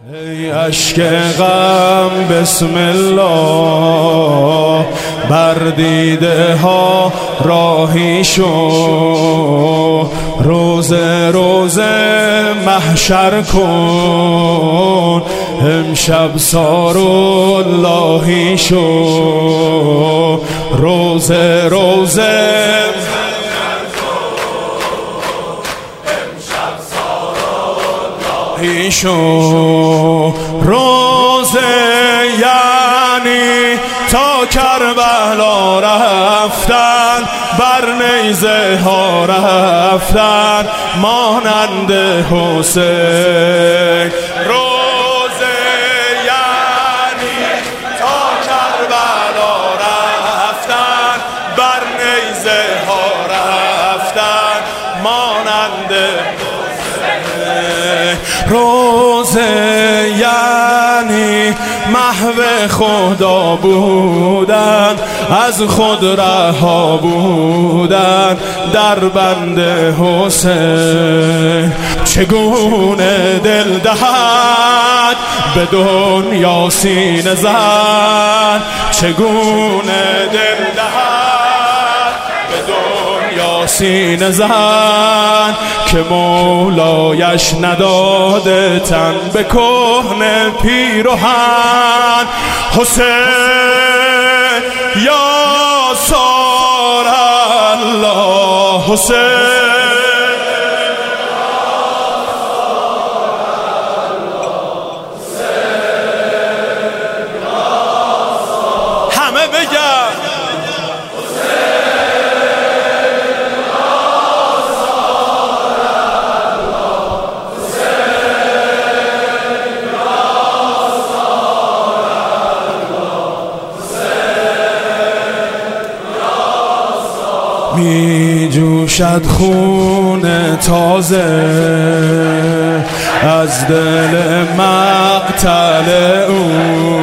ای اشک غم بسم الله، بر دیده ها راهی شو، روزه روزه محشر کن، امشب ساراللهی شو، روزه روزه شو، روزه یعنی تا کربلا رفتن، بر نیزه ها رفتن مانند حسین. روزه یعنی تا کربلا رفتن، بر نیزه ها رفتن مانند روزه یعنی محو خدا بودن، از خود رها بودن در بند حسین. چگونه دل دهد به دنیا سینه زن، چگونه دل دهد به دنیا سینه زن، که مولایش نداده تن به کهنه پیرهن. حسین یا سار الله، حسین همه بگن می جوشد خون تازه از دل مقتل او،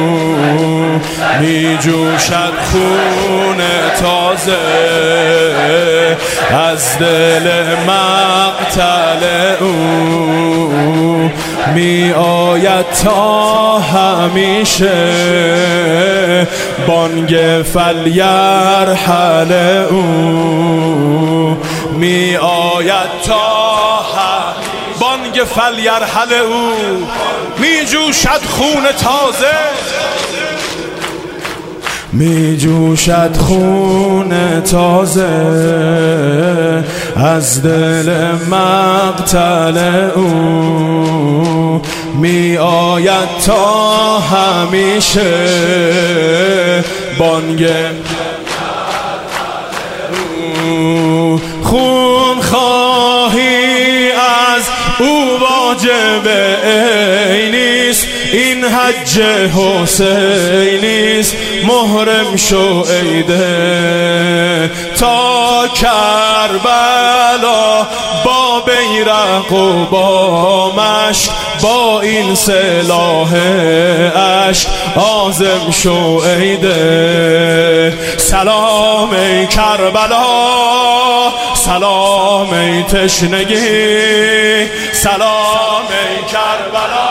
می جوشد خون تازه از دل مقتل او، می آید تا همیشه بانگ فلیرحل او، می آید تا بانگ فلیرحل او. می جوشد خون تازه، می جوشد خون تازه از دل مقتل او، می آید تا همیشه بانگ خون خواهی از او واجب عینیست، این حج حسینیست، محرم شو عیده تا کربلا با بیرق و با مشک، با این سلاح عشق عازم شو عیده. سلام ای کربلا، سلام ای تشنگی، سلام ای کربلا،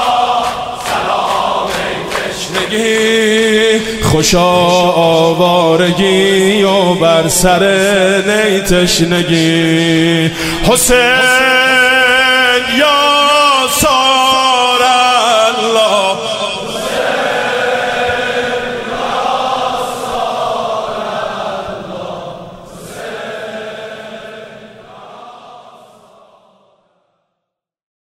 سلام ای تشنگی، خوشا آوارگی و بر سر نی تشنگی. حسین